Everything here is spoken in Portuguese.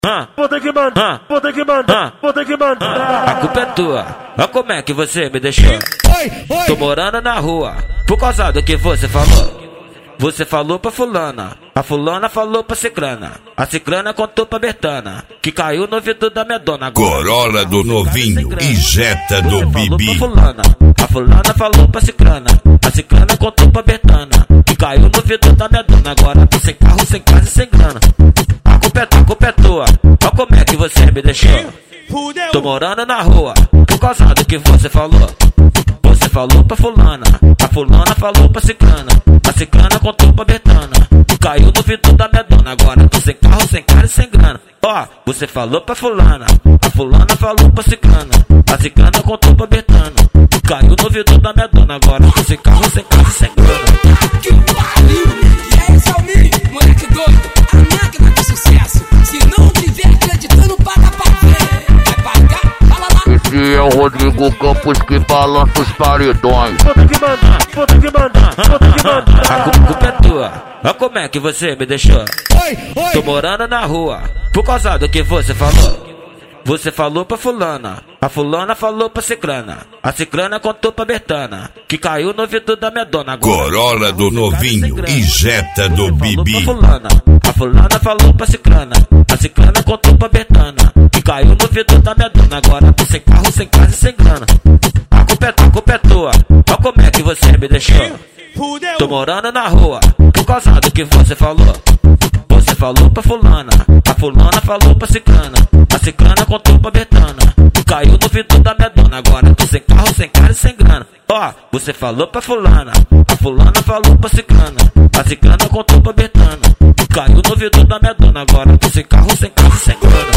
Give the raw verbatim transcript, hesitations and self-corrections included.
Ah, Vou ter que mandar, vou ter que mandar, vou ter que mandar. a culpa é tua. Olha como é que você me deixou. Tô morando na rua por causa do que você falou. Você falou pra fulana, a fulana falou pra cicrana, a cicrana contou pra Bertana, que caiu no ouvido da minha dona. Corolla do novinho e Jetta do Bibi. Fulana, a fulana falou pra cicrana, a cicrana contou pra Bertana, que caiu no ouvido da minha dona. Agora tô sem carro, sem casa e sem grana. A culpa é tua, a culpa é tua. Olha como é que você me deixou. Tô morando na rua por causa do que você falou. Você falou pra fulana, a fulana falou pra cicrana, a cicrana contou pra Bertana, caiu no ouvido da minha dona. Agora tô sem carro, sem cara e sem grana. Ó, você falou pra fulana, a fulana falou pra cicrana, a cicrana contou pra Bertana, caiu no ouvido da minha dona. Agora tô sem carro, sem casa e sem grana. Que pariu! E aí, Salmi, moleque doido, a máquina de sucesso. Se não tiver acreditando, paga pra ver. Vai pagar? Fala lá. Esse é o Rodrigo Campos que balança os paredões. Vou ter que mandar, vou ter que mandar, vou ter que A mandar. culpa é tua. Olha como é que você me deixou. Tô morando na rua por causa do que você falou. Você falou pra fulana, a fulana falou pra cicrana, a cicrana contou pra Bertana, que caiu no ouvido da minha dona. Agora, Corolla do novinho e Jetta do Bibi. a fulana, a fulana falou pra cicrana, a cicrana contou pra Bertana, que caiu no ouvido da minha dona. Agora tô sem carro, sem casa e sem grana. A culpa é tua, a culpa é tua. Olha como é que você me deixou. Tô morando na rua por causa do que você falou. Você falou pra fulana, a fulana falou pra cicrana, a cicrana contou pra Bertana, caiu no ouvido da minha dona. Agora tô sem carro, sem cara e sem grana. Ó, você falou pra fulana, a fulana falou pra cicrana, a cicrana contou pra Bertana, caiu no ouvido da minha dona. Agora tô sem carro, sem casa e sem grana.